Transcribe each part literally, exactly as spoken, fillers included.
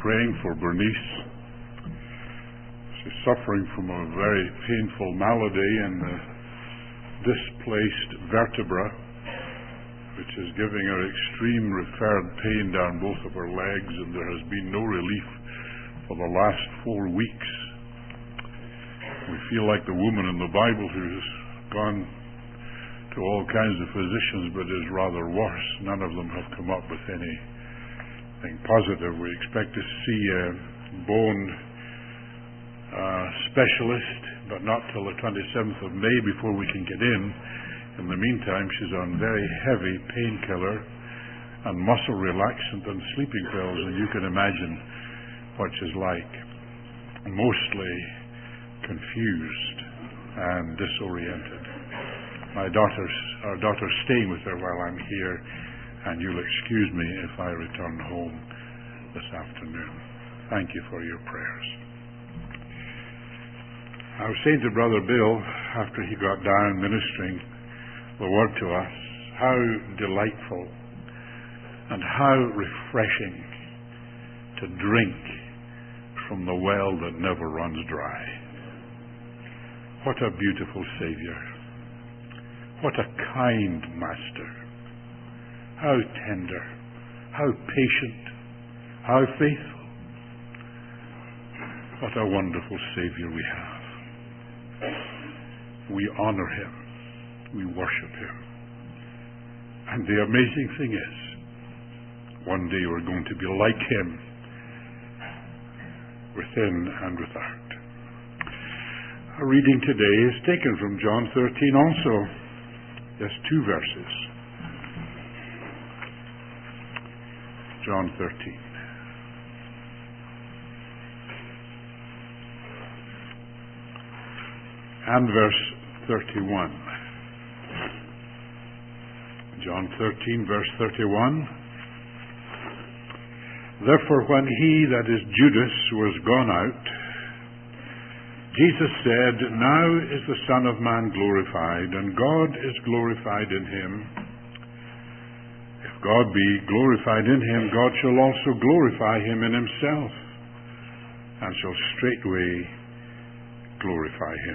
praying for Bernice. She's suffering from a very painful malady in the displaced vertebra, which is giving her extreme referred pain down both of her legs, and there has been no relief for the last four weeks. We feel like the woman in the Bible who's gone to all kinds of physicians but is rather worse. None of them have come up with anything positive. We expect to see a bone uh, specialist, but not till the twenty-seventh of May before we can get in. In the meantime, she's on very heavy painkiller and muscle relaxant and sleeping pills, and you can imagine what she's like. Mostly confused and disoriented. My daughter's, our daughter's staying with her while I'm here, and you'll excuse me if I return home this afternoon. Thank you for your prayers. I was saying to Brother Bill, after he got down ministering the word to us, how delightful and how refreshing to drink from the well that never runs dry. What a beautiful Savior. What a kind Master. How tender, how patient, how faithful. What a wonderful Savior we have. We honor Him. We worship Him. And the amazing thing is, one day we're going to be like Him, within and without. Our reading today is taken from John thirteen also. Just two verses. John thirteen. And verse thirty-one. John thirteen, verse thirty-one. Therefore, when he, that is Judas, was gone out, Jesus said, Now is the Son of Man glorified, and God is glorified in him. If God be glorified in him, God shall also glorify him in himself, and shall straightway glorify him.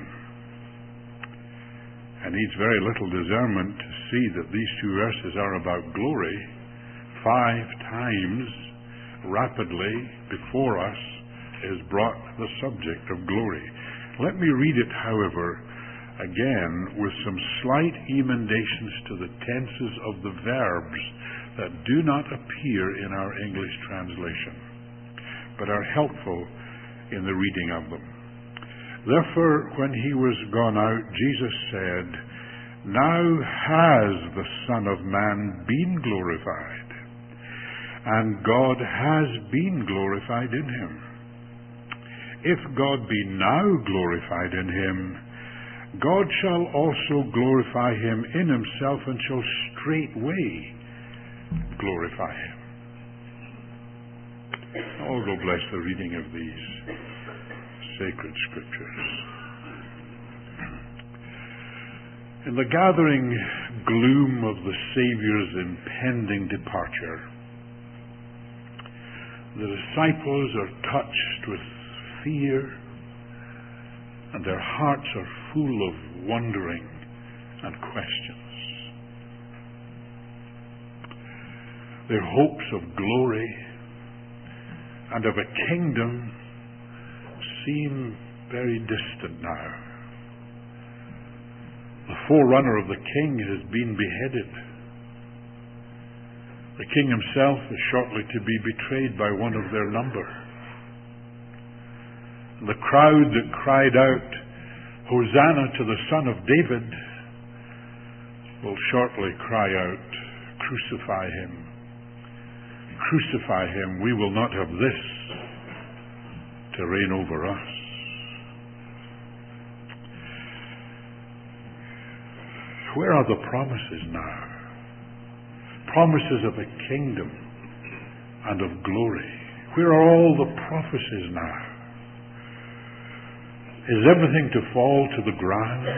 It needs very little discernment to see that these two verses are about glory. Five times, rapidly, before us, is brought the subject of glory. Let me read it, however, again with some slight emendations to the tenses of the verbs that do not appear in our English translation, but are helpful in the reading of them. Therefore, when he was gone out, Jesus said, Now has the Son of Man been glorified, and God has been glorified in him. If God be now glorified in him, God shall also glorify him in himself, and shall straightway glorify him. Oh, go bless the reading of these sacred scriptures. In the gathering gloom of the Savior's impending departure, the disciples are touched with fear, and their hearts are full of wondering and questions. Their hopes of glory and of a kingdom seem very distant now. The forerunner of the king has been beheaded. The king himself is shortly to be betrayed by one of their number. The crowd that cried out, Hosanna to the Son of David, will shortly cry out, Crucify him. Crucify him. We will not have this to reign over us. Where are the promises now? Promises of a kingdom and of glory. Where are all the prophecies now? Is everything to fall to the ground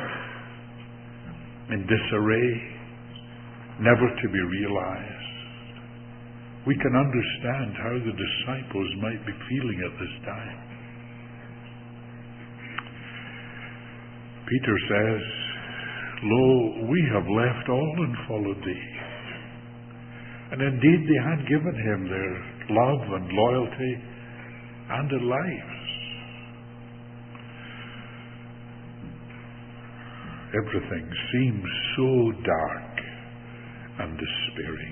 in disarray, never to be realized? we can understand how the disciples might be feeling at this time. Peter says, "Lo, we have left all and followed thee." And indeed they had given him their love and loyalty and their lives. Everything seems so dark and despairing.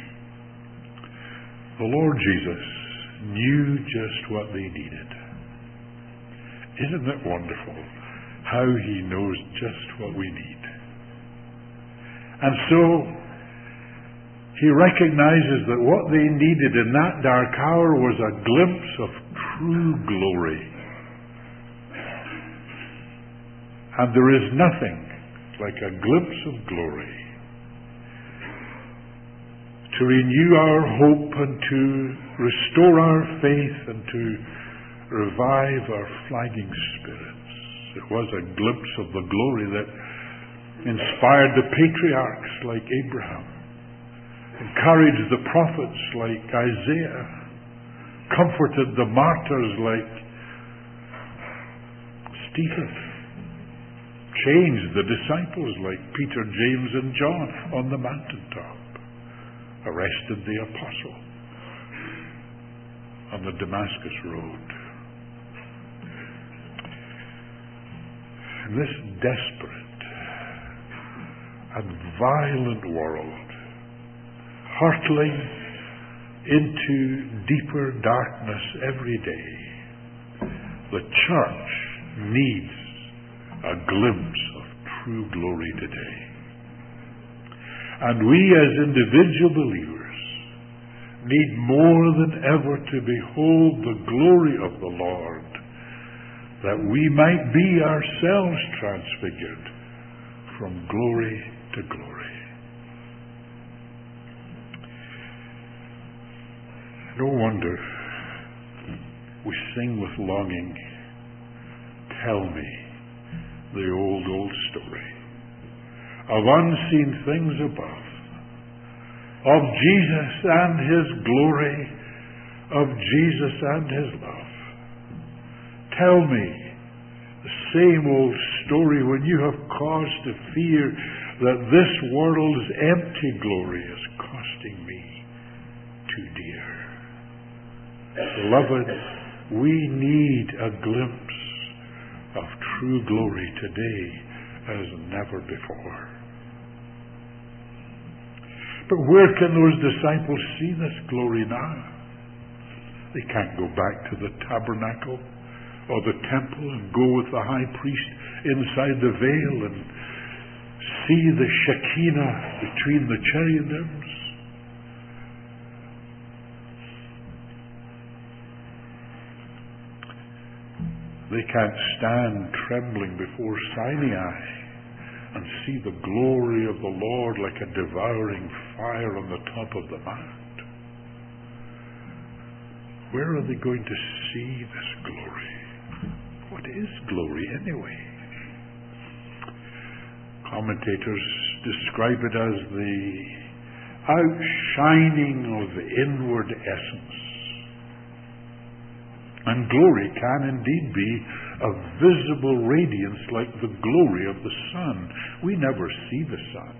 The Lord Jesus knew just what they needed. Isn't it wonderful how he knows just what we need? And so he recognizes that what they needed in that dark hour was a glimpse of true glory. And there is nothing like a glimpse of glory to renew our hope and to restore our faith and to revive our flagging spirits. It was a glimpse of the glory that inspired the patriarchs like Abraham, encouraged the prophets like Isaiah, comforted the martyrs like Stephen, changed the disciples like Peter, James, and John on the mountaintop, arrested the apostle on the Damascus road. In this desperate and violent world, hurtling into deeper darkness every day, the church needs a glimpse of true glory today. And we as individual believers need more than ever to behold the glory of the Lord, that we might be ourselves transfigured from glory to glory. No wonder we sing with longing, "Tell me the old, old story of unseen things above, of Jesus and his glory, of Jesus and his love. Tell me the same old story when you have cause to fear that this world's empty glory is costing me too dear." Beloved, we need a glimpse of true glory today as never before. But where can those disciples see this glory now? They can't go back to the tabernacle or the temple and go with the high priest inside the veil and see the Shekinah between the cherubims. They can't stand trembling before Sinai and see the glory of the Lord like a devouring fire on the top of the mount. Where are they going to see this glory? What is glory anyway? Commentators describe it as the outshining of inward essence. And glory can indeed be a visible radiance like the glory of the sun. We never see the sun.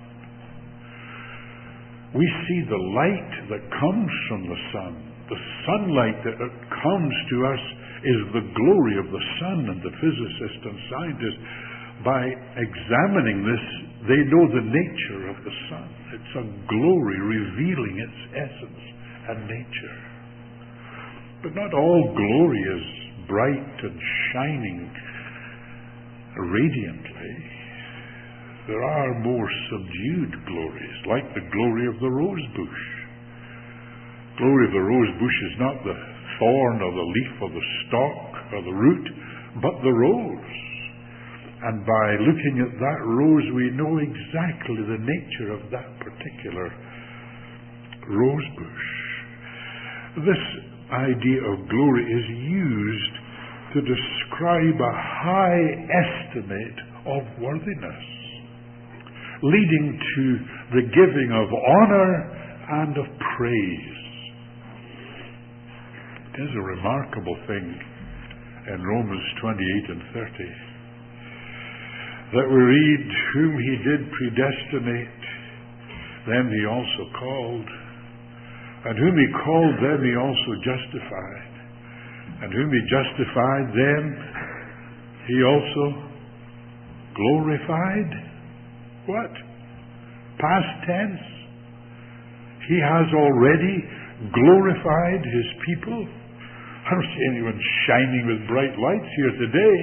We see the light that comes from the sun. The sunlight that comes to us is the glory of the sun, and the physicists and scientists, by examining this, they know the nature of the sun. It's a glory revealing its essence and nature. But not all glory is bright and shining radiantly. There are more subdued glories, like the glory of the rose bush. The glory of the rose bush is not the thorn or the leaf or the stalk or the root, but the rose. And by looking at that rose, we know exactly the nature of that particular rose bush. This idea of glory is used to describe a high estimate of worthiness, leading to the giving of honor and of praise is a remarkable thing in Romans twenty-eight and thirty. That we read, whom he did predestinate, them he also called. And whom he called, them he also justified. And whom he justified, them he also glorified. What? Past tense. He has already glorified his people. I don't see anyone shining with bright lights here today.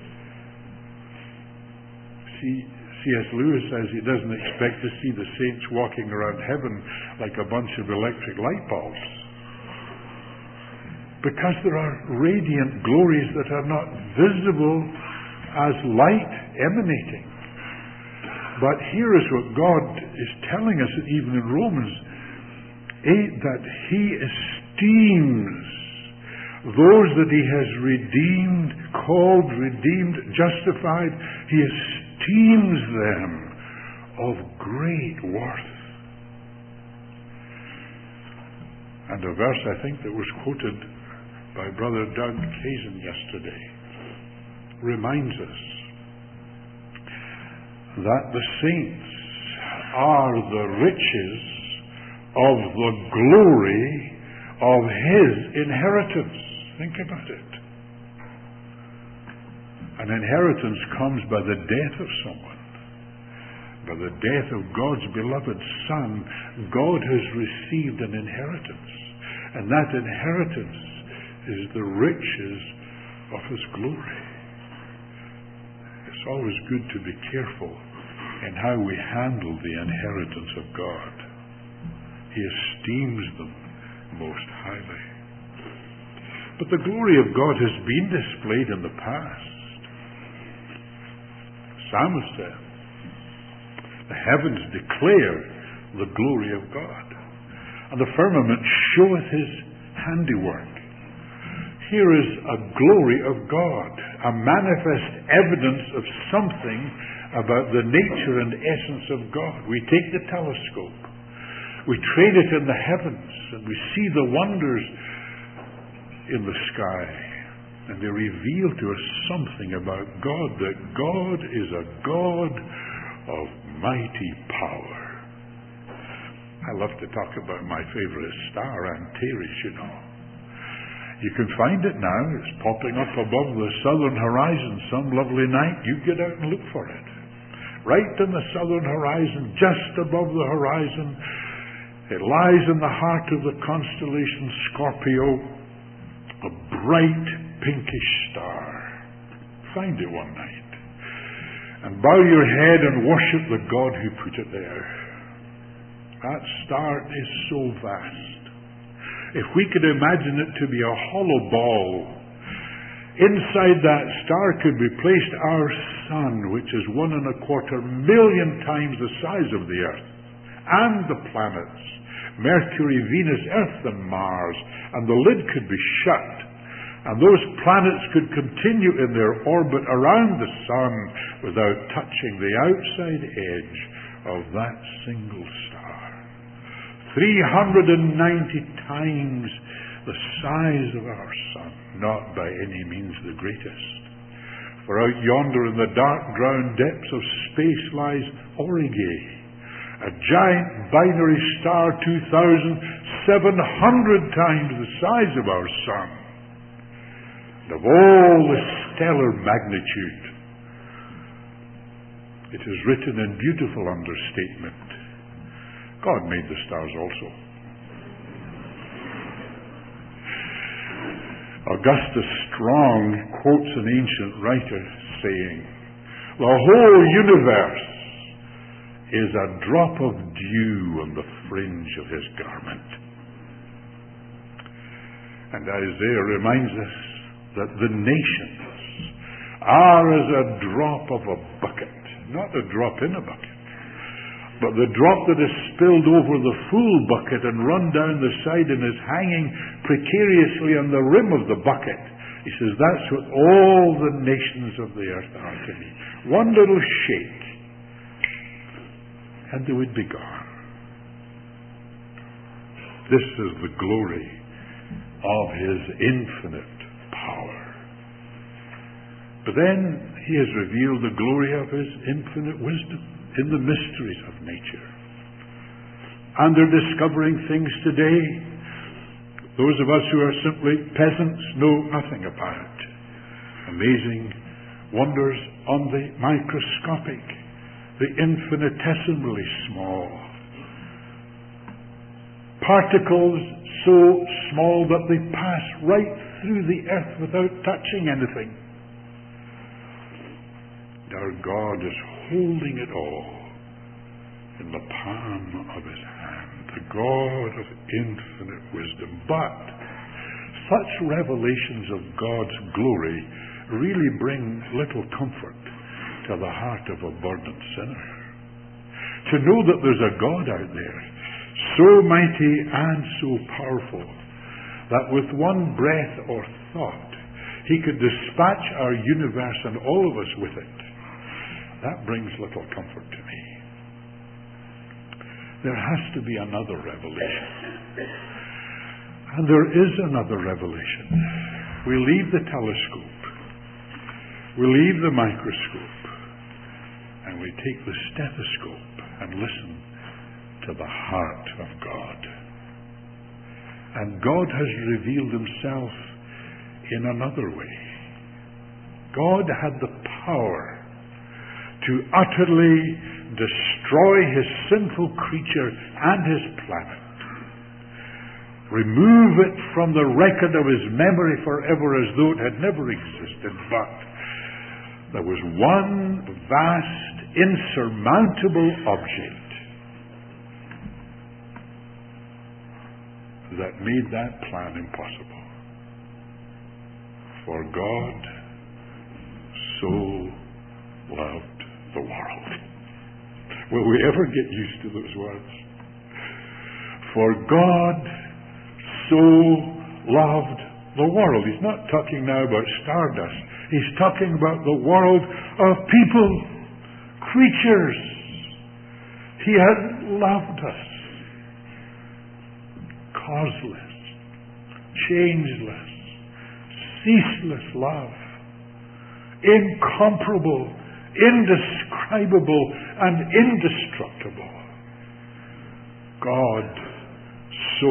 See, C S Lewis says he doesn't expect to see the saints walking around heaven like a bunch of electric light bulbs. Because there are radiant glories that are not visible as light emanating. But here is what God is telling us, even in Romans eight, that he esteems those that he has redeemed, called, redeemed, justified. He esteems them of great worth. And a verse, I think, that was quoted by Brother Doug Kazin yesterday reminds us that the saints are the riches of the glory of his inheritance. Think about it. An inheritance comes by the death of someone. By the death of God's beloved Son, God has received an inheritance. And that inheritance is the riches of his glory. It's always good to be careful in how we handle the inheritance of God. He esteems them most highly. But the glory of God has been displayed in the past. Psalmist said, the heavens declare the glory of God, and the firmament showeth his handiwork. Here is a glory of God, a manifest evidence of something about the nature and essence of God. We take the telescope, we train it in the heavens, and we see the wonders in the sky, and they reveal to us something about God, that God is a God of mighty power. I love to talk about my favorite star, Antares, you know. You can find it now. It's popping up above the southern horizon some lovely night. You get out and look for it. Right in the southern horizon, just above the horizon, it lies in the heart of the constellation Scorpio, a bright pinkish star. Find it one night and bow your head and worship the God who put it there. That star is so vast. If we could imagine it to be a hollow ball, inside that star could be placed our sun, which is one and a quarter million times the size of the earth, and the planets, Mercury, Venus, Earth, and Mars, and the lid could be shut, and those planets could continue in their orbit around the sun without touching the outside edge of that single star. three hundred ninety times the size of our sun, not by any means the greatest. For out yonder in the dark ground depths of space lies Aurigae, a giant binary star two thousand seven hundred times the size of our sun. And of all the stellar magnitude, it is written in beautiful understatement, God made the stars also. Augustus Strong quotes an ancient writer saying, the whole universe is a drop of dew on the fringe of his garment. And Isaiah reminds us that the nations are as a drop of a bucket, not a drop in a bucket, but the drop that is spilled over the full bucket and run down the side and is hanging precariously on the rim of the bucket. He says that's what all the nations of the earth are to me. One little shake and they would be gone. This is the glory of His infinite power. But then He has revealed the glory of His infinite wisdom in the mysteries of nature. And they're discovering things today those of us who are simply peasants know nothing about. Amazing wonders on the microscopic, the infinitesimally small. Particles so small that they pass right through the earth without touching anything. Our God is holding it all in the palm of His hand, the God of infinite wisdom. But such revelations of God's glory really bring little comfort to the heart of a burdened sinner. To know that there's a God out there, so mighty and so powerful, that with one breath or thought, He could dispatch our universe and all of us with it. That brings little comfort to me. There has to be another revelation. And there is another revelation. We leave the telescope. We leave the microscope. And we take the stethoscope and listen to the heart of God. And God has revealed Himself in another way. God had the power to utterly destroy His sinful creature and His planet. Remove it from the record of His memory forever as though it had never existed. But there was one vast, insurmountable object that made that plan impossible. For God so loved the world. Will we ever get used to those words? For God so loved the world. He's not talking now about stardust. He's talking about the world of people, creatures. He has loved us. Causeless, changeless, ceaseless love. Incomparable, indescribable, and indestructible. God so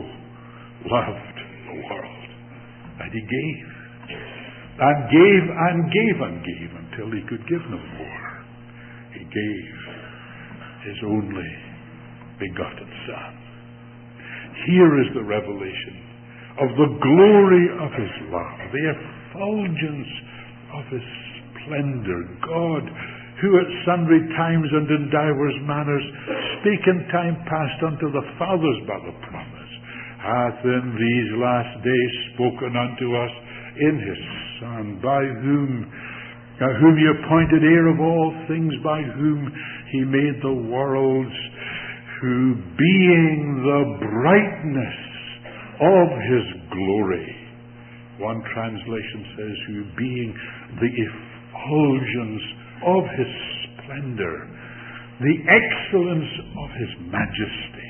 loved the world that He gave, and gave, and gave, and gave until He could give no more. He gave His only begotten Son. Here is the revelation of the glory of His love, the effulgence of His splendor. God, who at sundry times and in divers manners spake in time past unto the fathers by the promise, hath in these last days spoken unto us in His Son, by whom uh, whom He appointed heir of all things, by whom He made the worlds, who being the brightness of His glory. One translation says, who being the effulgence of His splendor, the excellence of His majesty,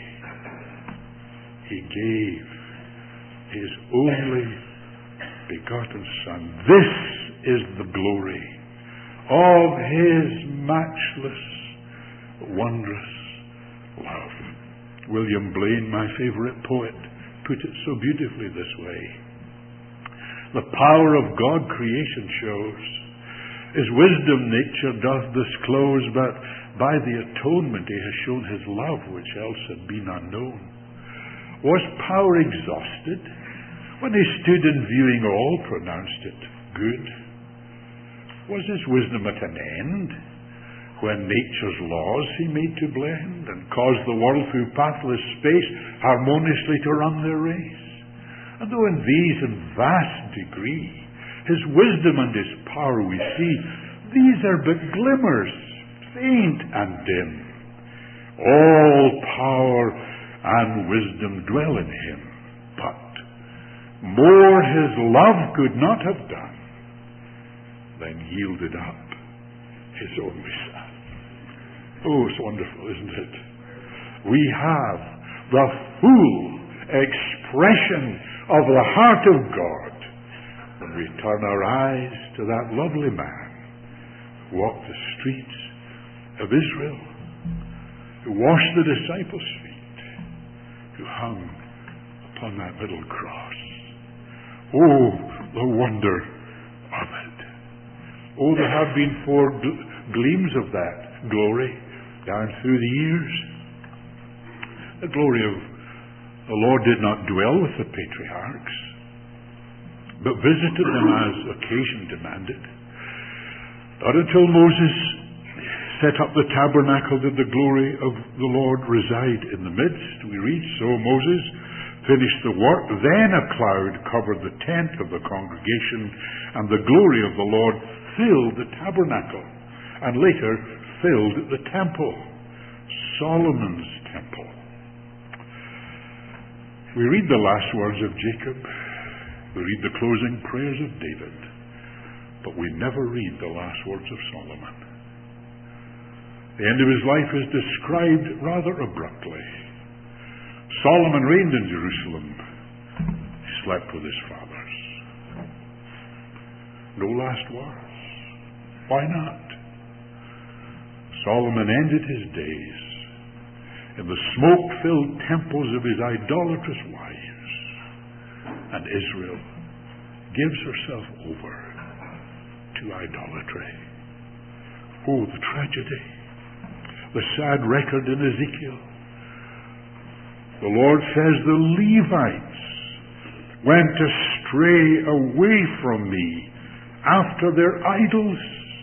He gave His only begotten Son. This is the glory of His matchless, wondrous love. William Blaine, my favorite poet, put it so beautifully this way. The power of God creation shows, His wisdom nature doth disclose, but by the atonement He has shown His love, which else had been unknown. Was power exhausted when He stood in viewing all, pronounced it good? Was His wisdom at an end when nature's laws He made to blend, and caused the world through pathless space harmoniously to run their race? And though in these in vast degree His wisdom and His power we see, these are but glimmers, faint and dim. All power and wisdom dwell in Him, but more His love could not have done than yielded up His only Son. Oh, it's wonderful, isn't it? We have the full expression of the heart of God when we turn our eyes to that lovely man who walked the streets of Israel, who washed the disciples' feet, who hung upon that little cross. Oh, the wonder of it. Oh, there have been four gl- gleams of that glory down through the years. The glory of the Lord did not dwell with the patriarchs, but visited them as occasion demanded. Not until Moses set up the tabernacle did the glory of the Lord reside in the midst. We read, so Moses finished the work, then a cloud covered the tent of the congregation, and the glory of the Lord filled the tabernacle, and later filled the temple, Solomon's temple. We read the last words of Jacob, we read the closing prayers of David, but we never read the last words of Solomon. The end of his life is described rather abruptly. Solomon reigned in Jerusalem. He slept with his fathers. No last words. Why not? Solomon ended his days in the smoke-filled temples of his idolatrous wives, and Israel gives herself over to idolatry. Oh, the tragedy. The sad record in Ezekiel. The Lord says, the Levites went astray away from me after their idols.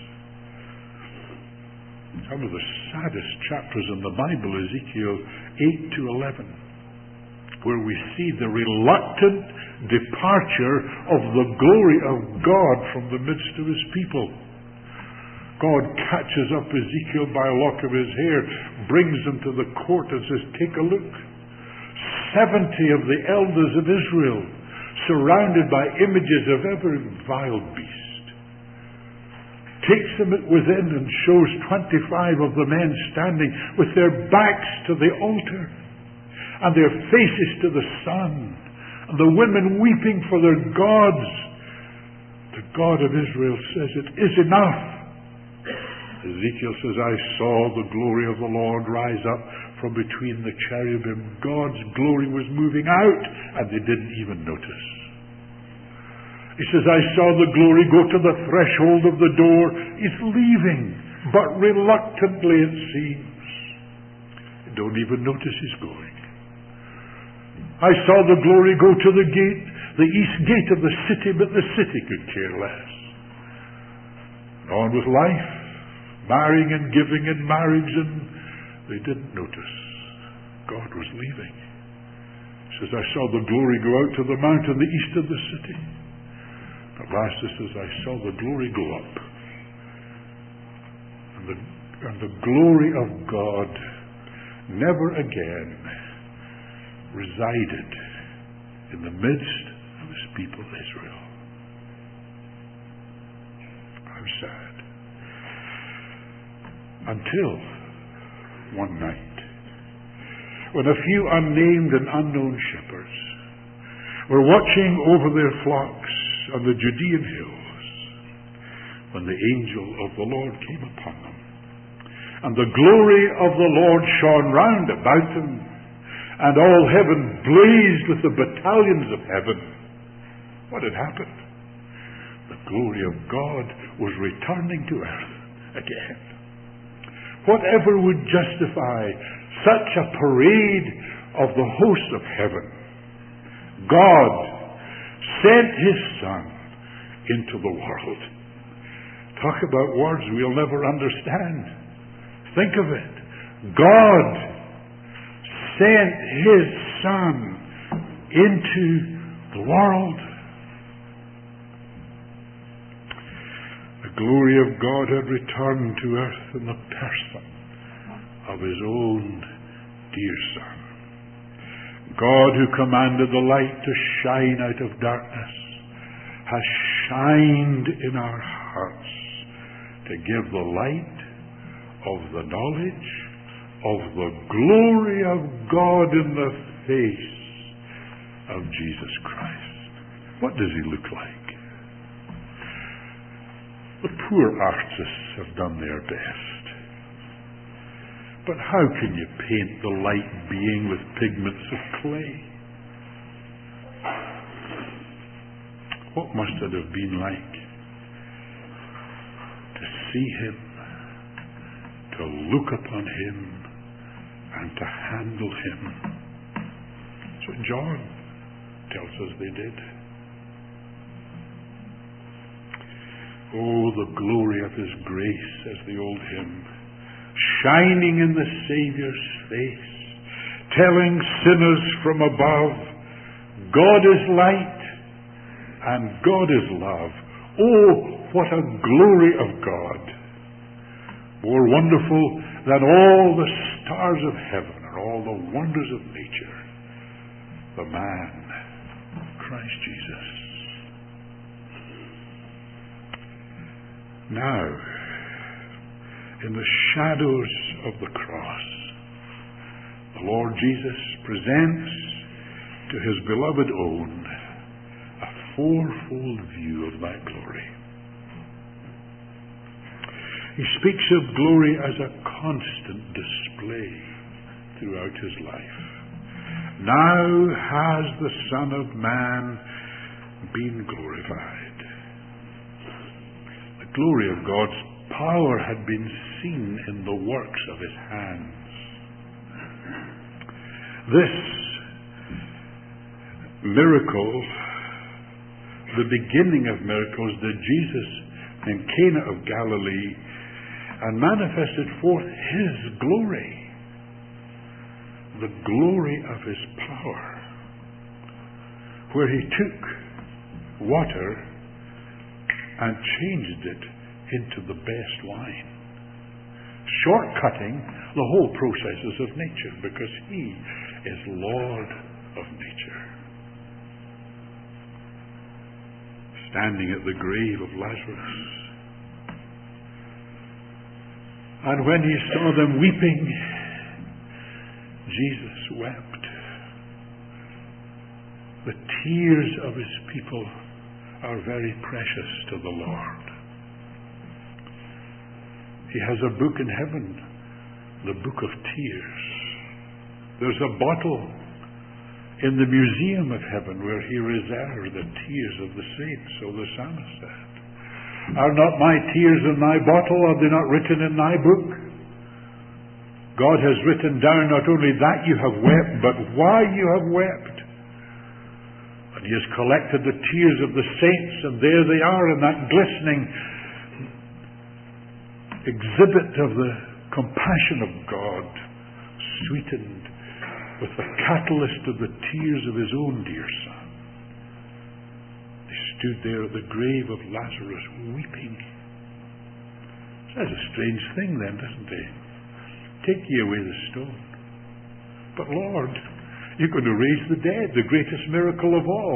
Some of the saddest chapters in the Bible, Ezekiel eight to eleven, where we see the reluctant departure of the glory of God from the midst of his people. God catches up Ezekiel by a lock of his hair, brings him to the court and says, take a look. Seventy of the elders of Israel, surrounded by images of every vile beast. Takes them within and shows twenty-five of the men standing with their backs to the altar and their faces to the sun, and the women weeping for their gods. The God of Israel says, it is enough. Ezekiel says, I saw the glory of the Lord rise up from between the cherubim. God's glory was moving out, and they didn't even notice. He says, I saw the glory go to the threshold of the door. It's leaving, but reluctantly it seems. You don't even notice he's going. I saw the glory go to the gate, the east gate of the city, but the city could care less. On with life, marrying and giving in marriage, and they didn't notice. God was leaving. He says, I saw the glory go out to the mountain, the east of the city. At last it says, I saw the glory go up. And the, and the glory of God never again resided in the midst of his people Israel. How sad. Until one night, when a few unnamed and unknown shepherds were watching over their flocks on the Judean hills, when the angel of the Lord came upon them, and the glory of the Lord shone round about them, and all heaven blazed with the battalions of heaven. What had happened? The glory of God was returning to earth again. Whatever would justify such a parade of the hosts of heaven? God sent his Son into the world. Talk about words we'll never understand. Think of it. God sent his Son into the world. The glory of God had returned to earth in the person of his own dear Son. God, who commanded the light to shine out of darkness, has shined in our hearts to give the light of the knowledge of the glory of God in the face of Jesus Christ. What does he look like? The poor artists have done their best. But how can you paint the light being with pigments of clay? What must it have been like to see him, to look upon him, and to handle him? That's what John tells us they did. Oh, the glory of his grace, says the old hymn, shining in the Saviour's face, telling sinners from above, God is light and God is love. Oh, what a glory of God! More wonderful than all the stars of heaven or all the wonders of nature, the man, Christ Jesus. Now, in the shadows of the cross, the Lord Jesus presents to his beloved own a fourfold view of that glory. He speaks of glory as a constant display throughout his life. Now has the Son of Man been glorified. The glory of God's power had been seen in the works of his hands. This miracle, the beginning of miracles, did Jesus in Cana of Galilee and manifested forth his glory, the glory of his power, where he took water and changed it into the best wine, shortcutting the whole processes of nature, because he is Lord of nature. Standing at the grave of Lazarus, and when he saw them weeping, Jesus wept. The tears of his people are very precious to the Lord. He has a book in heaven, the book of tears. There's a bottle in the museum of heaven where he reserved the tears of the saints, so the psalmist said. Are not my tears in thy bottle? Are they not written in thy book? God has written down not only that you have wept, but why you have wept. And he has collected the tears of the saints, and there they are in that glistening exhibit of the compassion of God, sweetened with the catalyst of the tears of his own dear Son. They stood there at the grave of Lazarus weeping. That's a strange thing then, doesn't it? Take ye away the stone. But Lord, you're going to raise the dead, the greatest miracle of all.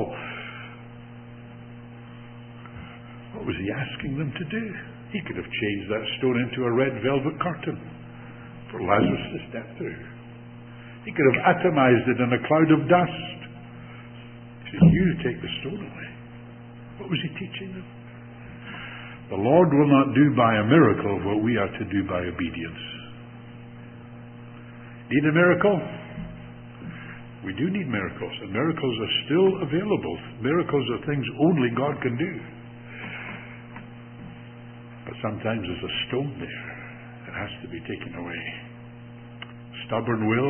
What was he asking them to do? He could have changed that stone into a red velvet curtain for Lazarus to step through. He could have atomized it in a cloud of dust. He said, you take the stone away. What was he teaching them? The Lord will not do by a miracle what we are to do by obedience. Need a miracle? We do need miracles, and miracles are still available. Miracles are things only God can do. But sometimes there's a stone there that has to be taken away. Stubborn will,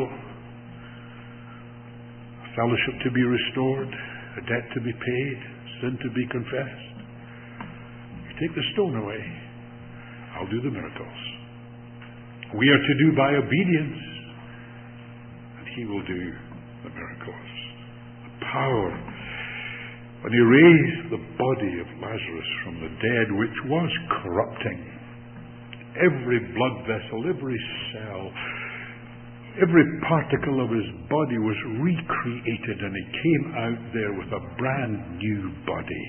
fellowship to be restored, a debt to be paid, sin to be confessed. You take the stone away, I'll do the miracles. We are to do by obedience, and he will do the miracles. The power. When he raised the body of Lazarus from the dead, which was corrupting, every blood vessel, every cell, every particle of his body was recreated, and he came out there with a brand new body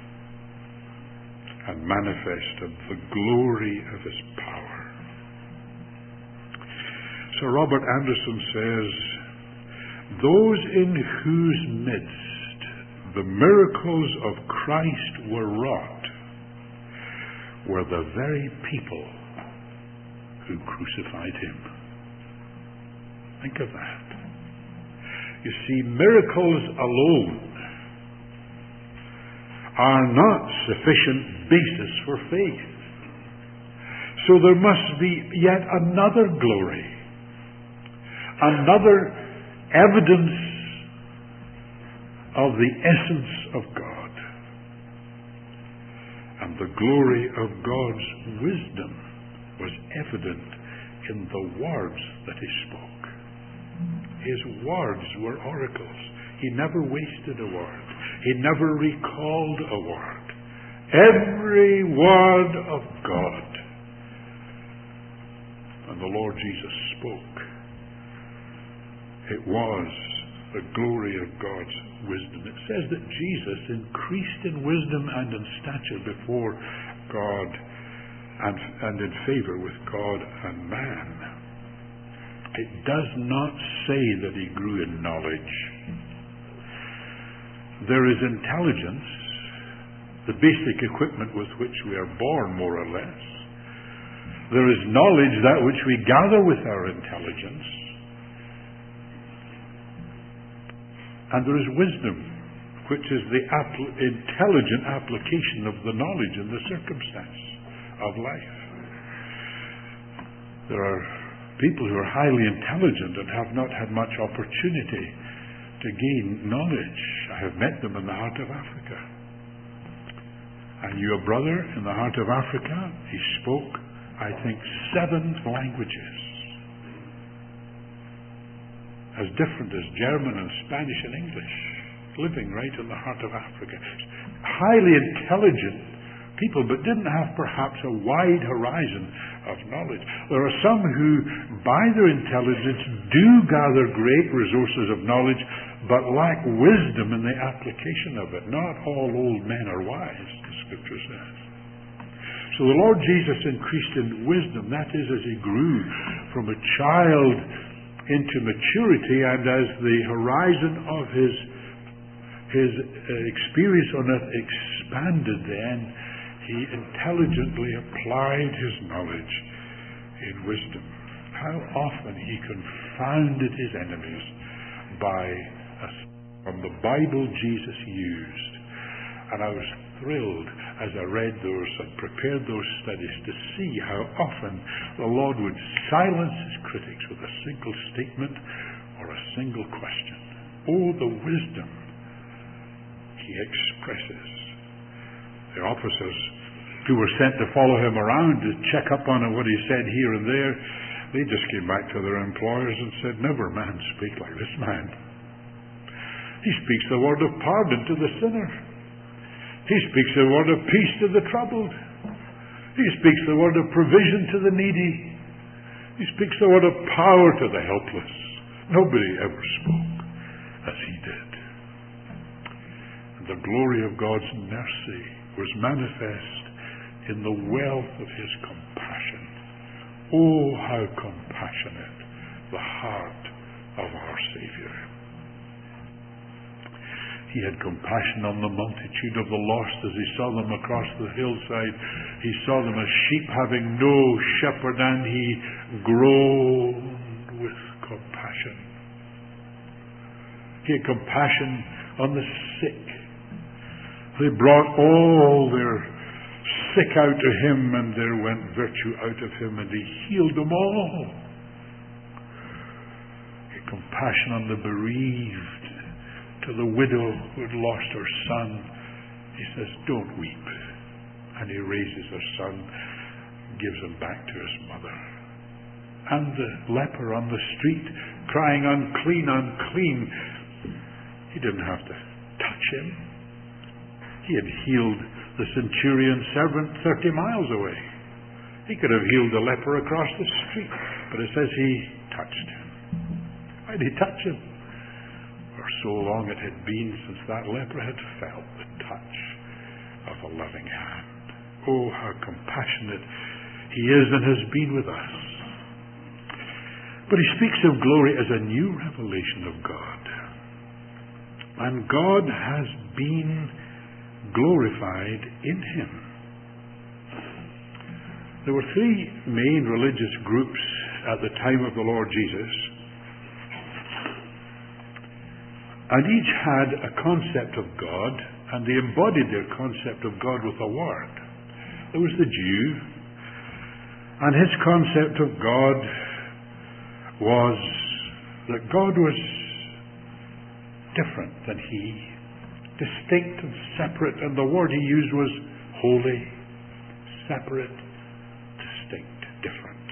and manifested the glory of his power. Sir Robert Anderson says, those in whose midst the miracles of Christ were wrought were the very people who crucified him. Think of that. You see, miracles alone are not sufficient basis for faith. So there must be yet another glory, another evidence of the essence of God. And the glory of God's wisdom was evident in the words that he spoke. His words were oracles. He never wasted a word. He never recalled a word. Every word of God. And the Lord Jesus spoke. It was the glory of God's wisdom. It says that Jesus increased in wisdom and in stature before God and, and in favor with God and man. It does not say that he grew in knowledge. There is intelligence, the basic equipment with which we are born, more or less. There is knowledge, that which we gather with our intelligence. And there is wisdom, which is the apl- intelligent application of the knowledge in the circumstance of life. There are people who are highly intelligent and have not had much opportunity to gain knowledge. I have met them in the heart of Africa. I knew a brother in the heart of Africa. He spoke, I think, seven languages. As different as German and Spanish and English, living right in the heart of Africa. Highly intelligent people, but didn't have perhaps a wide horizon of knowledge. There are some who, by their intelligence, do gather great resources of knowledge, but lack wisdom in the application of it. Not all old men are wise, the Scripture says. So the Lord Jesus increased in wisdom. That is, as he grew from a child into maturity, and as the horizon of his his uh, experience on earth expanded, then he intelligently applied his knowledge in wisdom. How often he confounded his enemies by a, from the Bible Jesus used. And I was thrilled as I read those and prepared those studies to see how often the Lord would silence his critics with a single statement or a single question. Oh, the wisdom he expresses. The officers who were sent to follow him around to check up on what he said here and there, they just came back to their employers and said, "Never man speak like this man. He speaks the word of pardon to the sinner. He speaks the word of peace to the troubled. He speaks the word of provision to the needy. He speaks the word of power to the helpless." Nobody ever spoke as he did. And the glory of God's mercy was manifest in the wealth of his compassion. Oh, how compassionate the heart of our Savior. He had compassion on the multitude of the lost as he saw them across the hillside. He saw them as sheep having no shepherd, and he groaned with compassion. He had compassion on the sick. They brought all their sick out to him, and there went virtue out of him, and he healed them all. He had compassion on the bereaved. To the widow who had lost her son, he says, "Don't weep." And he raises her son, gives him back to his mother. And the leper on the street, crying, "Unclean, unclean," he didn't have to touch him. He had healed the centurion's servant thirty miles away. He could have healed the leper across the street, but it says he touched him. Why did he touch him? For so long it had been since that leper had felt the touch of a loving hand. Oh, how compassionate he is and has been with us. But he speaks of glory as a new revelation of God. And God has been glorified in him. There were three main religious groups at the time of the Lord Jesus, and each had a concept of God, and they embodied their concept of God with a word. There was the Jew, and his concept of God was that God was different than he, distinct and separate, and the word he used was holy, separate, distinct, different.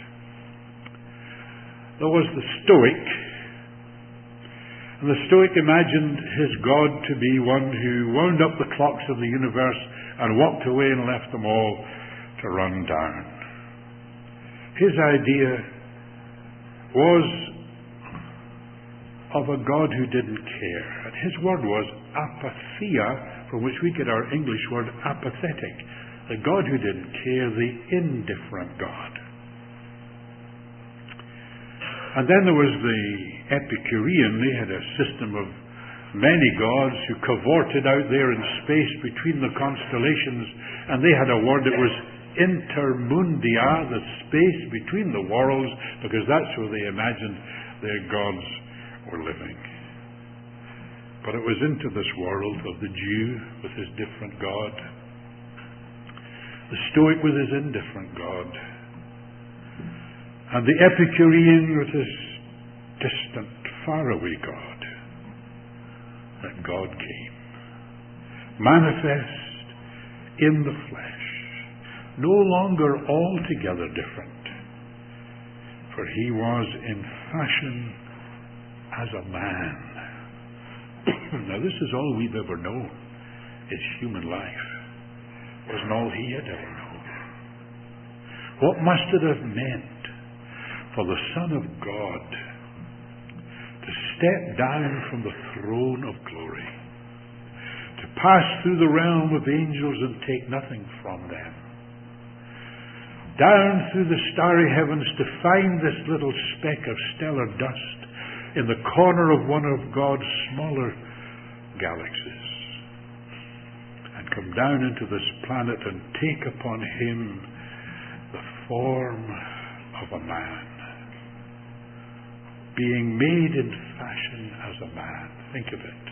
There was the Stoic, and the Stoic imagined his God to be one who wound up the clocks of the universe and walked away and left them all to run down. His idea was of a God who didn't care. And his word was apatheia, from which we get our English word apathetic. The God who didn't care, the indifferent God. And then there was the Epicurean. They had a system of many gods who cavorted out there in space between the constellations, and they had a word that was intermundia, the space between the worlds, because that's where they imagined their gods were living. But it was into this world of the Jew with his different God, the Stoic with his indifferent God, and the Epicurean with his distant, faraway God, that God came, manifest in the flesh, no longer altogether different, for he was in fashion as a man. Now this is all we've ever known, is human life. It wasn't all he had ever known. What must it have meant for the Son of God to step down from the throne of glory, to pass through the realm of angels and take nothing from them, down through the starry heavens to find this little speck of stellar dust in the corner of one of God's smaller galaxies, and come down into this planet and take upon him the form of a man, being made in fashion as a man. Think of it.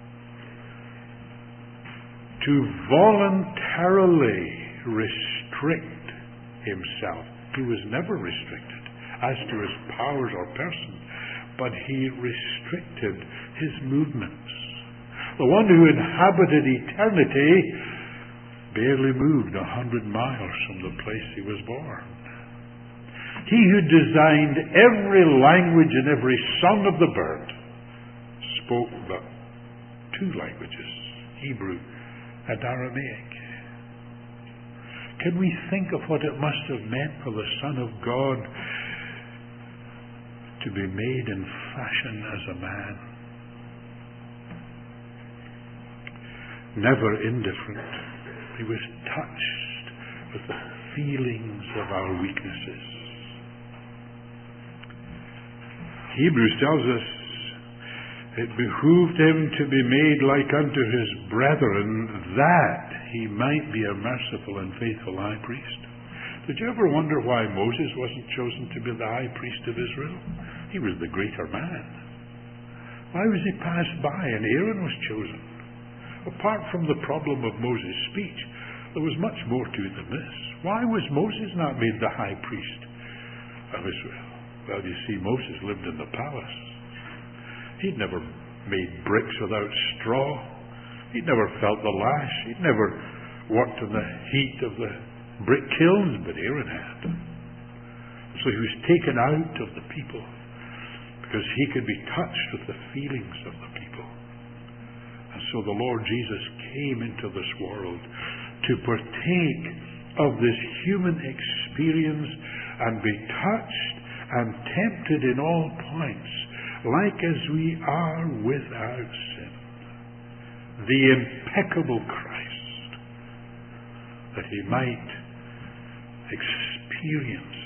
To voluntarily restrict himself. He was never restricted as to his powers or person, but he restricted his movements. The one who inhabited eternity barely moved a hundred miles from the place he was born. He who designed every language and every song of the bird spoke but two languages, Hebrew and Aramaic. Can we think of what it must have meant for the Son of God to be made in fashion as a man? Never indifferent. He was touched with the feelings of our weaknesses. Hebrews tells us it behooved him to be made like unto his brethren, that he might be a merciful and faithful high priest. Did you ever wonder why Moses wasn't chosen to be the high priest of Israel? He was the greater man. Why was he passed by and Aaron was chosen? Apart from the problem of Moses' speech, there was much more to it than this. Why was Moses not made the high priest of Israel? Well, you see, Moses lived in the palace. He'd never made bricks without straw. He'd never felt the lash. He'd never worked in the heat of the brick kilns, but Aaron had. So he was taken out of the people because he could be touched with the feelings of the people. And so the Lord Jesus came into this world to partake of this human experience and be touched and tempted in all points, like as we are without sin. The impeccable Christ, that he might experience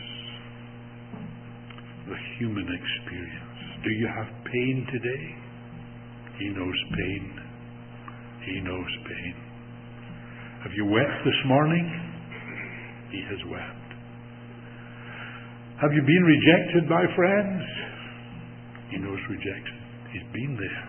the human experience. Do you have pain today? He knows pain. He knows pain. Have you wept this morning? He has wept. Have you been rejected by friends? He knows rejection. He's been there.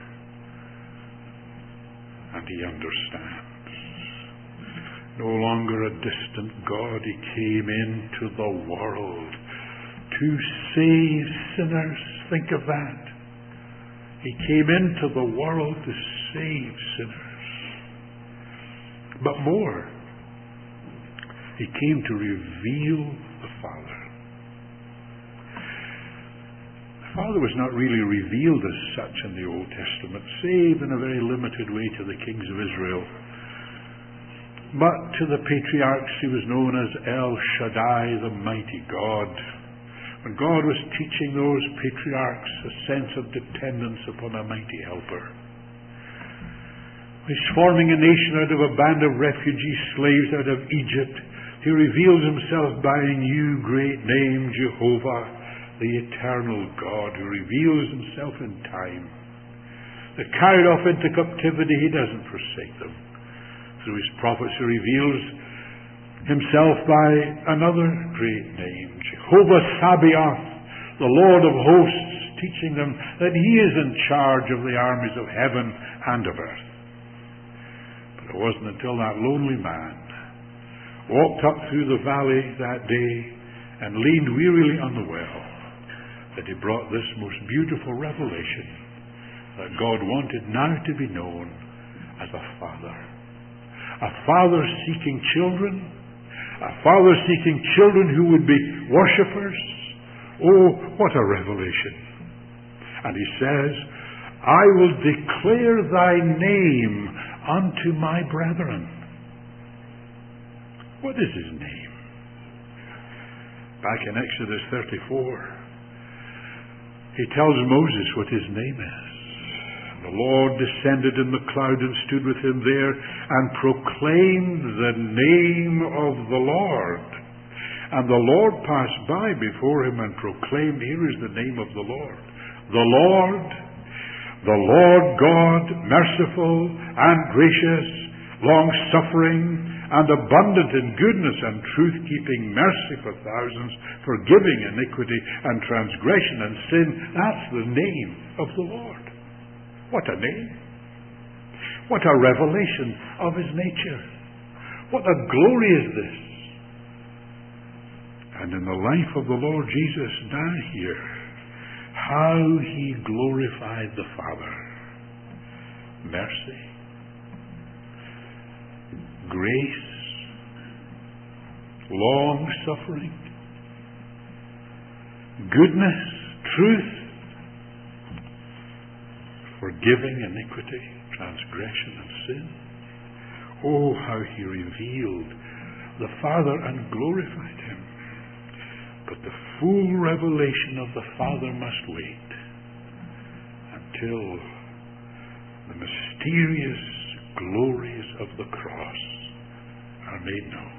And he understands. No longer a distant God, he came into the world to save sinners. Think of that. He came into the world to save sinners. But more, he came to reveal the Father. The Father was not really revealed as such in the Old Testament, save in a very limited way to the kings of Israel. But to the patriarchs he was known as El Shaddai, the mighty God. When God was teaching those patriarchs a sense of dependence upon a mighty helper. He's forming a nation out of a band of refugee slaves out of Egypt. He reveals himself by a new great name, Jehovah, the eternal God, who reveals himself in time. They're carried off into captivity, he doesn't forsake them. Through his prophets he reveals himself by another great name, Jehovah Sabaoth, the Lord of hosts, teaching them that he is in charge of the armies of heaven and of earth. But it wasn't until that lonely man walked up through the valley that day and leaned wearily on the well that he brought this most beautiful revelation that God wanted now to be known as a Father. A Father seeking children, a Father seeking children who would be worshippers. Oh, what a revelation. And he says, I will declare thy name unto my brethren. What is his name? Back in Exodus thirty-four, he tells Moses what his name is. The Lord descended in the cloud and stood with him there and proclaimed the name of the Lord. And the Lord passed by before him and proclaimed, here is the name of the Lord. The Lord, the Lord God, merciful and gracious, long-suffering and abundant in goodness and truth, keeping mercy for thousands, forgiving iniquity and transgression and sin. That's the name of the Lord. What a name. What a revelation of his nature. What a glory is this. And in the life of the Lord Jesus now here, how he glorified the Father. Mercy, grace, long-suffering, goodness, truth, forgiving iniquity, transgression, and sin. Oh, how he revealed the Father and glorified him. But the full revelation of the Father must wait until the mysterious glories of the cross are made known.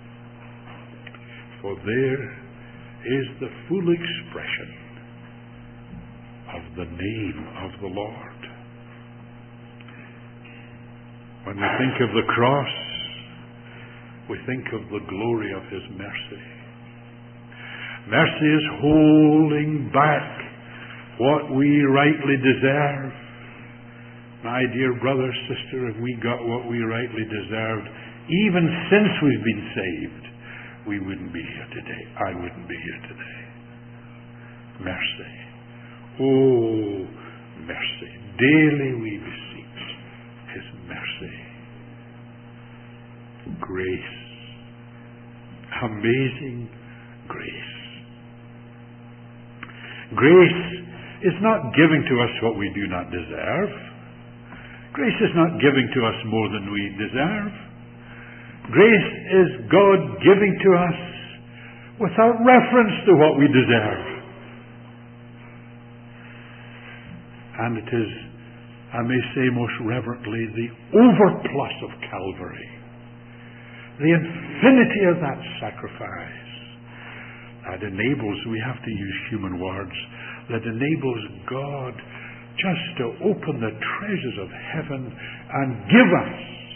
For there is the full expression of the name of the Lord. When we think of the cross, we think of the glory of his mercy. Mercy is holding back what we rightly deserve. My dear brother, sister, if we got what we rightly deserved, even since we've been saved, we wouldn't be here today. I wouldn't be here today. Mercy. Oh, mercy. Daily we beseech his mercy. Grace. Amazing grace. Grace is not giving to us what we do not deserve. Grace is not giving to us more than we deserve. Grace is God giving to us without reference to what we deserve. And it is, I may say most reverently, the overplus of Calvary. The infinity of that sacrifice that enables, we have to use human words, that enables God just to open the treasures of heaven and give us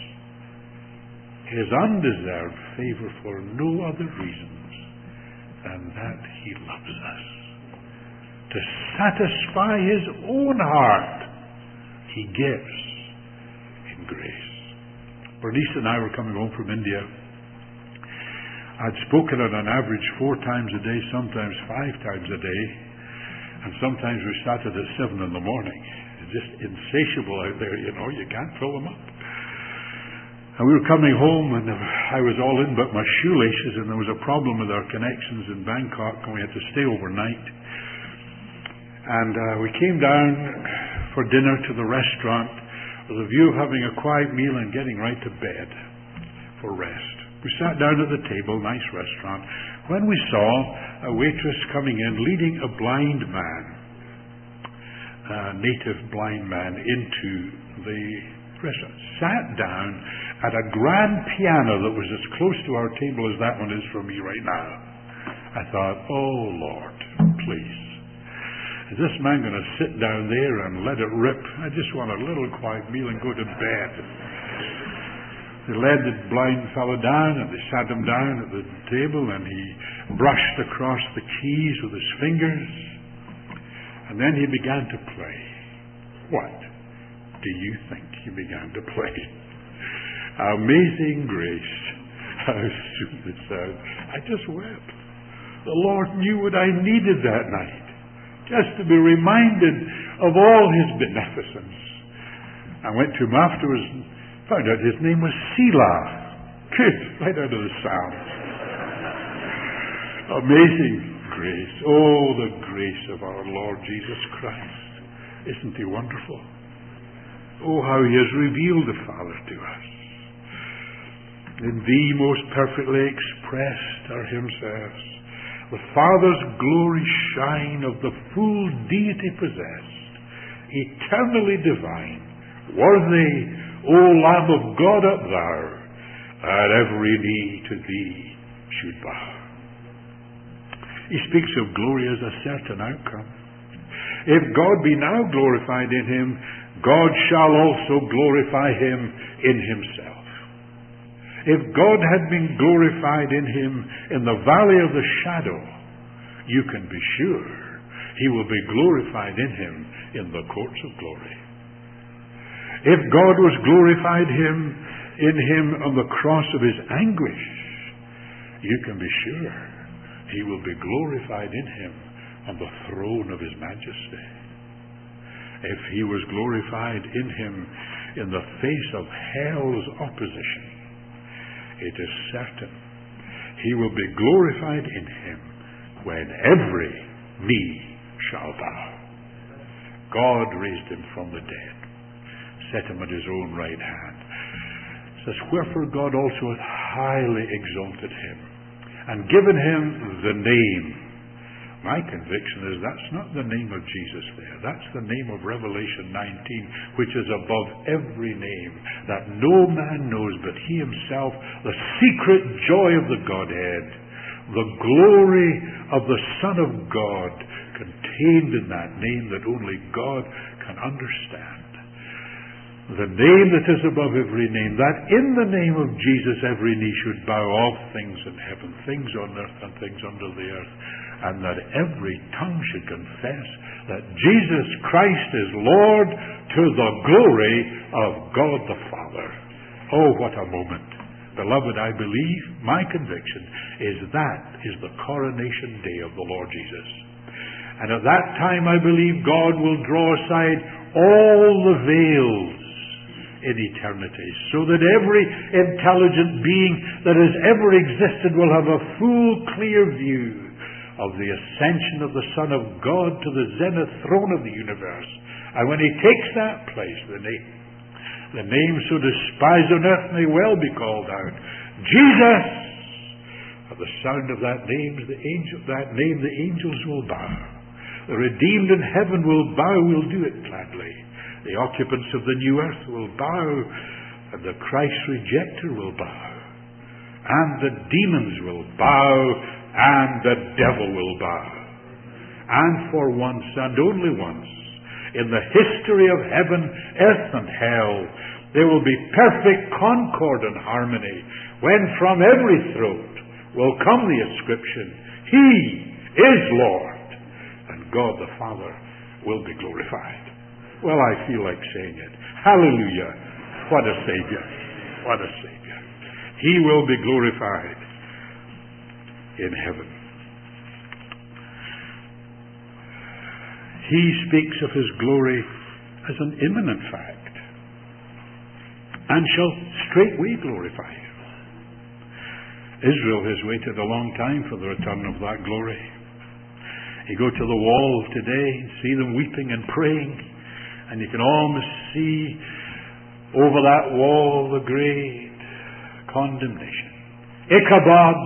His undeserved favor for no other reasons than that He loves us. To satisfy His own heart, He gives in grace. Bernice and I were coming home from India. I'd spoken on an average four times a day, sometimes five times a day, and sometimes we started at seven in the morning. It's just insatiable out there, you know, you can't fill them up. And we were coming home, and I was all in but my shoelaces, and there was a problem with our connections in Bangkok, and we had to stay overnight. And uh, we came down for dinner to the restaurant with a view of having a quiet meal and getting right to bed for rest. We sat down at the table, nice restaurant, when we saw a waitress coming in leading a blind man, a native blind man, into the restaurant. Sat down at a grand piano that was as close to our table as that one is for me right now. I thought, oh Lord, please. Is this man going to sit down there and let it rip? I just want a little quiet meal and go to bed. They led the blind fellow down, and they sat him down at the table, and he brushed across the keys with his fingers, and then he began to play. What do you think he began to play? Amazing Grace. How sweet it sounds. I just wept. The Lord knew what I needed that night, just to be reminded of all His beneficence. I went to him afterwards and found out his name was Selah. Good, right out of the Psalms. Amazing grace. Oh, the grace of our Lord Jesus Christ. Isn't He wonderful? Oh, how He has revealed the Father to us. In Thee most perfectly expressed, our hymn says, the Father's glory shine, of the full deity possessed, eternally divine, worthy, O Lamb of God, art Thou, that every knee to Thee should bow. He speaks of glory as a certain outcome. If God be now glorified in Him, God shall also glorify Him in Himself. If God had been glorified in Him in the valley of the shadow, you can be sure He will be glorified in Him in the courts of glory. If God was glorified him in Him on the cross of His anguish, you can be sure He will be glorified in Him on the throne of His majesty. If He was glorified in Him in the face of hell's opposition, it is certain He will be glorified in Him when every knee shall bow. God raised Him from the dead, set Him at His own right hand. It says, wherefore God also hath highly exalted Him, and given Him the name. My conviction is that's not the name of Jesus there. That's the name of Revelation nineteen, which is above every name, that no man knows but He Himself, the secret joy of the Godhead, the glory of the Son of God, contained in that name that only God can understand. The name that is above every name, that in the name of Jesus every knee should bow, of things in heaven, things on earth, and things under the earth, and that every tongue should confess that Jesus Christ is Lord, to the glory of God the Father. Oh, what a moment. Beloved, I believe, my conviction is that is the coronation day of the Lord Jesus. And at that time, I believe God will draw aside all the veils in eternity, so that every intelligent being that has ever existed will have a full, clear view of the ascension of the Son of God to the zenith throne of the universe. And when He takes that place, the name, the name so despised on earth may well be called out, Jesus! At the sound of that name, the angel, that name, the angels will bow. The redeemed in heaven will bow, will do it gladly. The occupants of the new earth will bow, and the Christ rejecter will bow, and the demons will bow, and the devil will bow. And for once, and only once, in the history of heaven, earth, and hell. There will be perfect concord and harmony when from every throat will come the ascription, He is Lord, and God the Father will be glorified. Well, I feel like saying it. Hallelujah. What a Savior. What a Savior. He will be glorified in heaven. He speaks of His glory as an imminent fact, and shall straightway glorify Him. Israel has waited a long time for the return of that glory. You go to the wall today and see them weeping and praying, and you can almost see over that wall the great condemnation. Ichabod,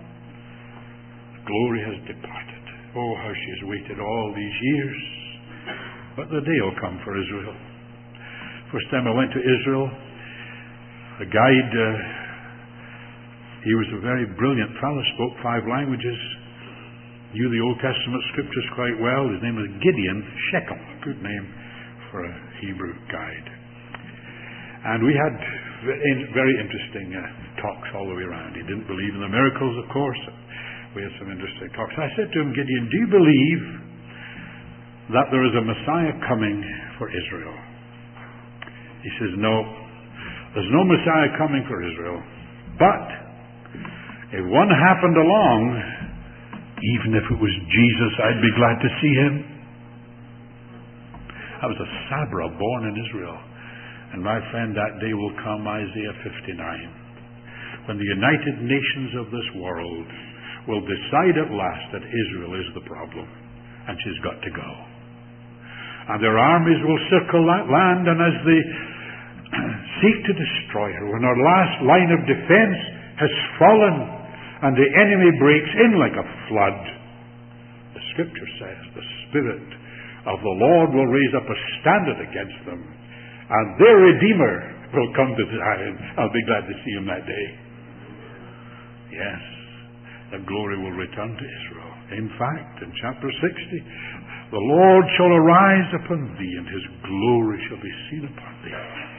glory has departed. Oh, how she has waited all these years. But the day will come for Israel. First time I went to Israel, the guide, uh, he was a very brilliant fellow, spoke five languages, knew the Old Testament scriptures quite well. His name was Gideon Shechem, a good name for a Hebrew guide. And we had very interesting uh, talks all the way around. He didn't believe in the miracles, of course. We had some interesting talks. I said to him, Gideon, do you believe that there is a Messiah coming for Israel? He says, no, there's no Messiah coming for Israel. But if one happened along, even if it was Jesus, I'd be glad to see him. I was a Sabra born in Israel. And my friend, that day will come, Isaiah fifty-nine, when the United Nations of this world will decide at last that Israel is the problem, and she's got to go. And their armies will circle that land, and as they seek to destroy her, when our last line of defense has fallen, and the enemy breaks in like a flood, the Scripture says, the Spirit of the Lord will raise up a standard against them, and their Redeemer will come to Zion. I'll be glad to see him that day. Yes. The glory will return to Israel. In fact, in chapter sixty, the Lord shall arise upon thee, and His glory shall be seen upon thee.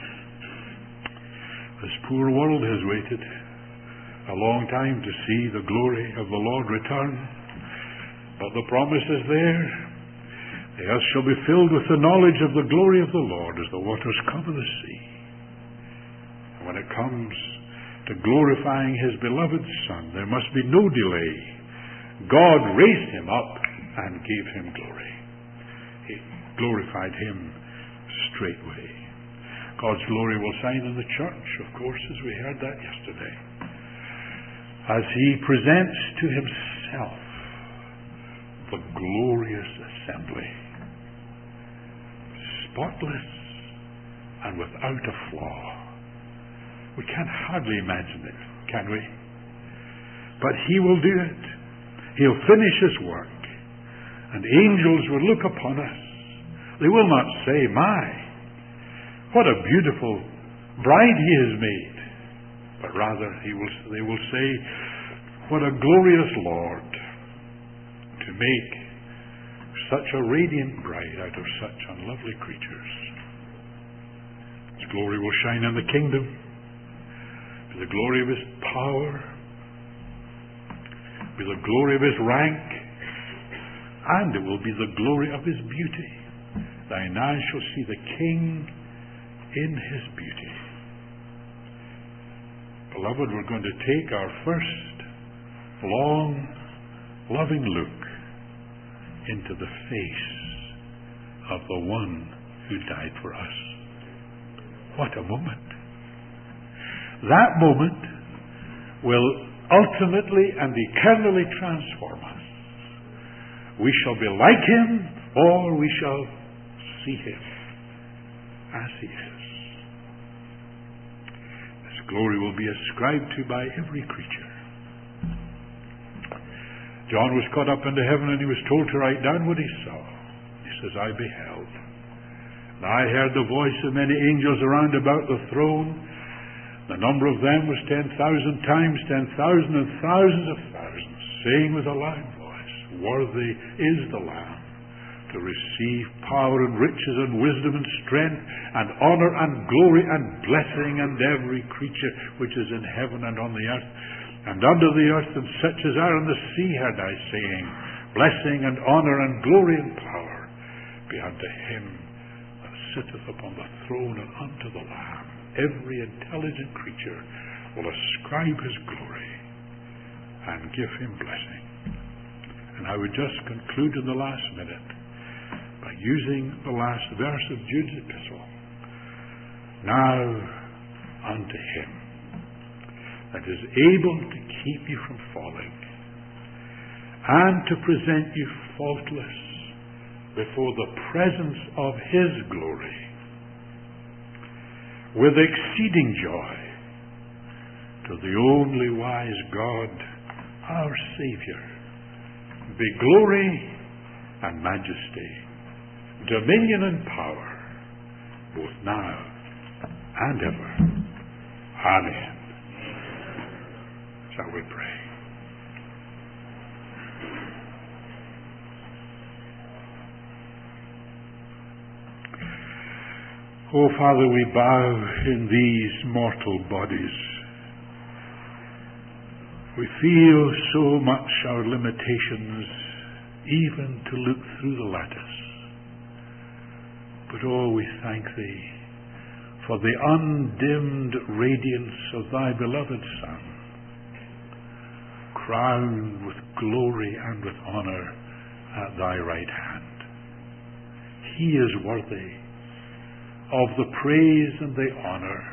This poor world has waited a long time to see the glory of the Lord return. But the promise is there. The earth shall be filled with the knowledge of the glory of the Lord as the waters cover the sea. And when it comes to glorifying His beloved Son, there must be no delay. God raised Him up and gave Him glory. He glorified Him straightway. God's glory will shine in the church, of course, as we heard that yesterday, as He presents to Himself the glorious assembly, spotless and without a flaw. We can't hardly imagine it, can we? But He will do it. He'll finish His work. And angels will look upon us. They will not say, my, what a beautiful bride He has made. But rather, he will, they will say, what a glorious Lord to make such a radiant bride out of such unlovely creatures. His glory will shine in the kingdom. Be the glory of His power, be the glory of His rank, and it will be the glory of His beauty. Thine eyes shall see the King in His beauty. Beloved, we're going to take our first long, loving look into the face of the one who died for us. What a moment! That moment will ultimately and eternally transform us. We shall be like Him, or we shall see Him as He is. This glory will be ascribed to by every creature. John was caught up into heaven, and he was told to write down what he saw. He says, I beheld. And I heard the voice of many angels around about the throne. The number of them was ten thousand times ten thousand and thousands of thousands, saying with a loud voice, worthy is the Lamb to receive power and riches and wisdom and strength and honor and glory and blessing, and every creature which is in heaven and on the earth and under the earth, and such as are in the sea, heard I saying, blessing and honor and glory and power be unto him that sitteth upon the throne and unto the Lamb. Every intelligent creature will ascribe his glory and give him blessing. And I would just conclude in the last minute by using the last verse of Jude's epistle. Now unto him that is able to keep you from falling and to present you faultless before the presence of his glory with exceeding joy, to the only wise God, our Saviour, be glory and majesty, dominion and power, both now and ever. Amen. Shall we pray? Oh, Father, we bow in these mortal bodies. We feel so much our limitations, even to look through the lattice. But oh, we thank Thee for the undimmed radiance of Thy beloved Son, crowned with glory and with honor at Thy right hand. He is worthy of the praise and the honor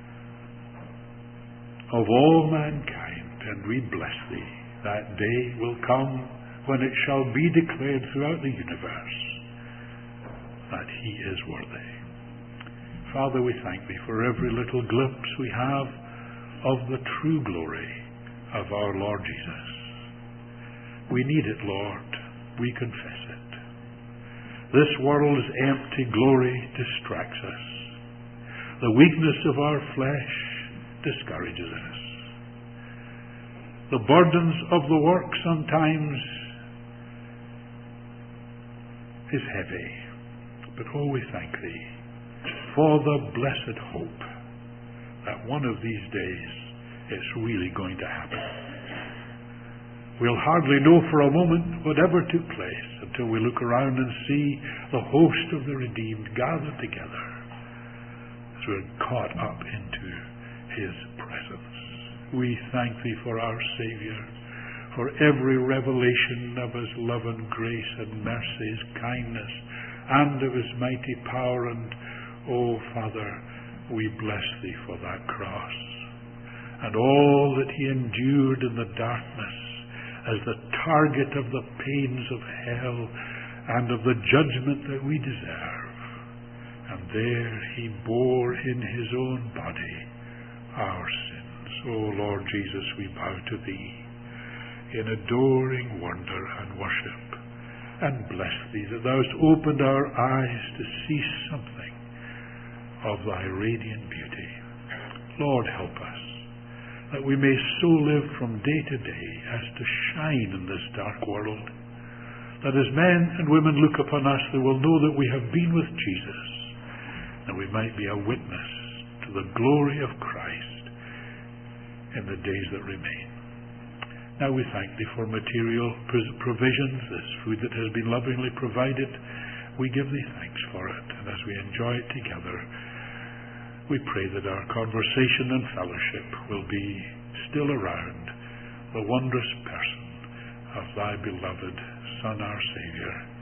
of all mankind, and we bless Thee. That day will come when it shall be declared throughout the universe that He is worthy. Father, we thank Thee for every little glimpse we have of the true glory of our Lord Jesus. We need it, Lord. We confess it. This world's empty glory distracts us. The weakness of our flesh discourages us. The burdens of the work sometimes is heavy. But oh, we thank Thee for the blessed hope that one of these days it's really going to happen. We'll hardly know for a moment whatever took place until we look around and see the host of the redeemed gathered together as we're caught up into His presence. We thank Thee for our Saviour, for every revelation of His love and grace and mercy, His kindness, and of His mighty power. And, oh, Father, we bless Thee for that cross and all that He endured in the darkness as the target of the pains of hell and of the judgment that we deserve. And there He bore in His own body our sins. Oh, Lord Jesus, we bow to Thee in adoring wonder and worship, and bless Thee that Thou hast opened our eyes to see something of Thy radiant beauty. Lord, help us that we may so live from day to day as to shine in this dark world, that as men and women look upon us, they will know that we have been with Jesus, and we might be a witness to the glory of Christ in the days that remain. Now we thank Thee for material provisions, this food that has been lovingly provided. We give Thee thanks for it, and as we enjoy it together, we pray that our conversation and fellowship will be still around the wondrous person of Thy beloved Son, our Saviour,